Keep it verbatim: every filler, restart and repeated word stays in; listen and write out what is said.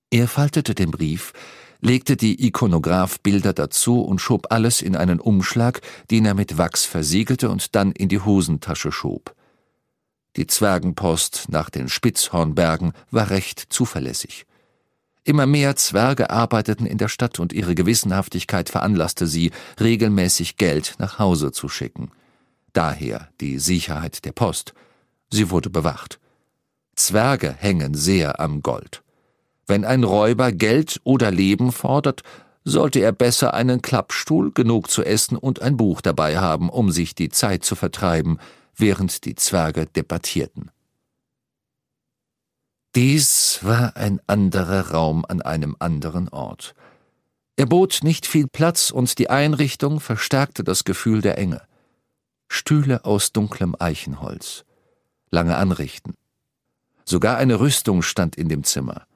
Er faltete den Brief, legte die Ikonograph-Bilder dazu und schob alles in einen Umschlag, den er mit Wachs versiegelte und dann in die Hosentasche schob. Die Zwergenpost nach den Spitzhornbergen war recht zuverlässig. Immer mehr Zwerge arbeiteten in der Stadt und ihre Gewissenhaftigkeit veranlasste sie, regelmäßig Geld nach Hause zu schicken. Daher die Sicherheit der Post. Sie wurde bewacht. Zwerge hängen sehr am Gold. Wenn ein Räuber Geld oder Leben fordert, sollte er besser einen Klappstuhl, genug zu essen und ein Buch dabei haben, um sich die Zeit zu vertreiben, während die Zwerge debattierten. Dies war ein anderer Raum an einem anderen Ort. Er bot nicht viel Platz und die Einrichtung verstärkte das Gefühl der Enge. Stühle aus dunklem Eichenholz, lange Anrichten. Sogar eine Rüstung stand in dem Zimmer.